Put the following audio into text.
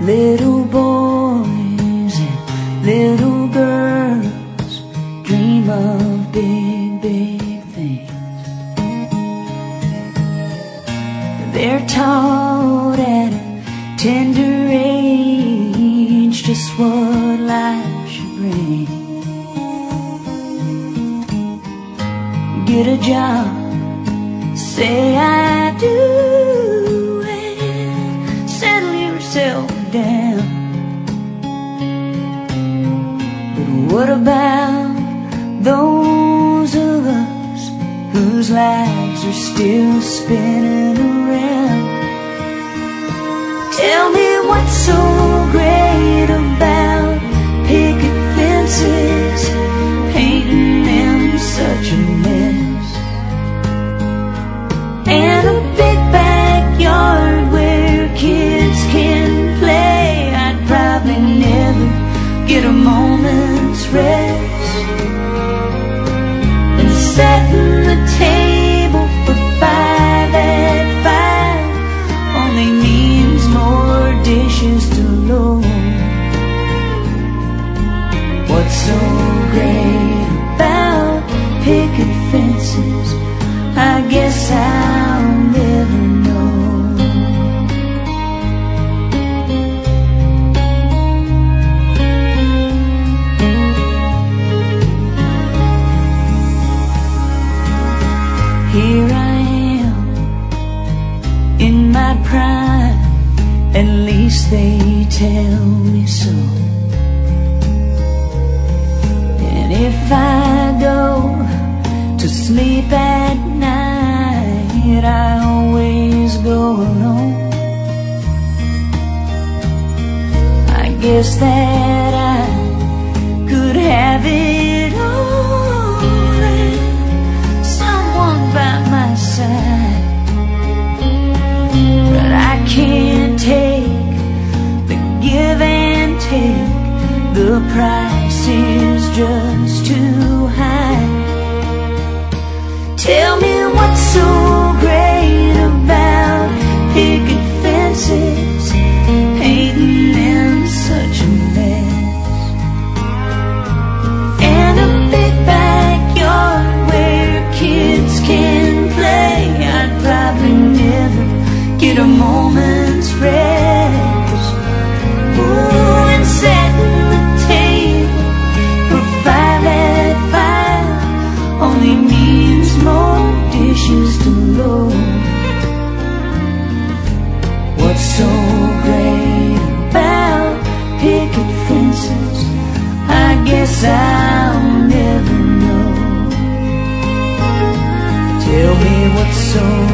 Little boys and little girls dream of big, big things. They're taught at a tender age just what life should bring. Get a job, say I do, and settle yourself down. But what about those of us whose lives are still spinning around? Tell me what's so great about picket fences, painting them such a mess, and a big backyard where kids can play. I'd probably never get a moment's rest. And setting the table for 5 at 5 only means more dishes to load. What's so great about picket fences? I guess I'll never know. Here I am in my prime, at least they tell me so. And if I go to sleep at night, I always go alone. I guess that I could have it all and someone by my side, but I can't take the give and take. The price is just too high. Tell me what's so great about picket fences, painting them such a mess, and a big backyard where kids can play. I'd probably never get a moment's rest. Ooh, and setting the table for 5 at 5 only means more dishes to load. What's so great about picket fences? I guess I'll never know. Tell me what's so